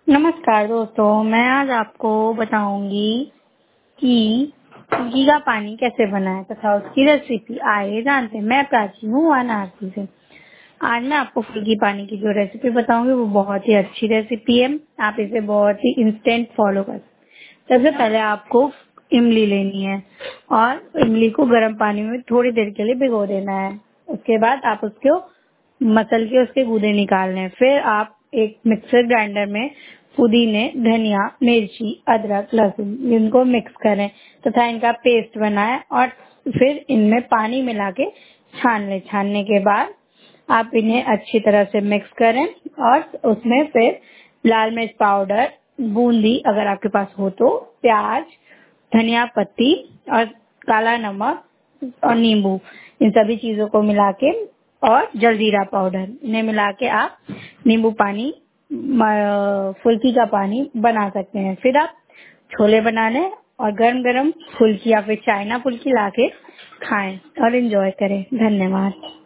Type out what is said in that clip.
नमस्कार दोस्तों, मैं आज आपको बताऊंगी कि फुल्की का पानी कैसे बनाएं तथा उसकी रेसिपी। आइए जानते हैं। मैं प्राची हूँ वाराणसी से। आज मैं आपको फुल्की पानी की जो रेसिपी बताऊंगी वो बहुत ही अच्छी रेसिपी है। आप इसे बहुत ही इंस्टेंट फॉलो कर सकते हैं। सबसे पहले आपको इमली लेनी है और इमली को गर्म पानी में थोड़ी देर के लिए भिगो देना है। उसके बाद आप उसको मसल के उसके गूदे निकालने हैं। फिर आप एक मिक्सर ग्राइंडर में पुदीने, धनिया, मिर्ची, अदरक, लहसुन इनको मिक्स करें तथा इनका पेस्ट बनाएं और फिर इनमें पानी मिला के छान लें। छानने के बाद आप इन्हें अच्छी तरह से मिक्स करें और उसमें फिर लाल मिर्च पाउडर, बूंदी अगर आपके पास हो तो, प्याज, धनिया पत्ती और काला नमक और नींबू, इन सभी चीजों को मिला के और जलजीरा पाउडर इन्हें मिला के आप नींबू पानी, फुल्की का पानी बना सकते हैं। फिर आप छोले बना लें और गरम गरम फुल्की या फिर चाइना फुल्की लाके खाएं और एंजॉय करें। धन्यवाद।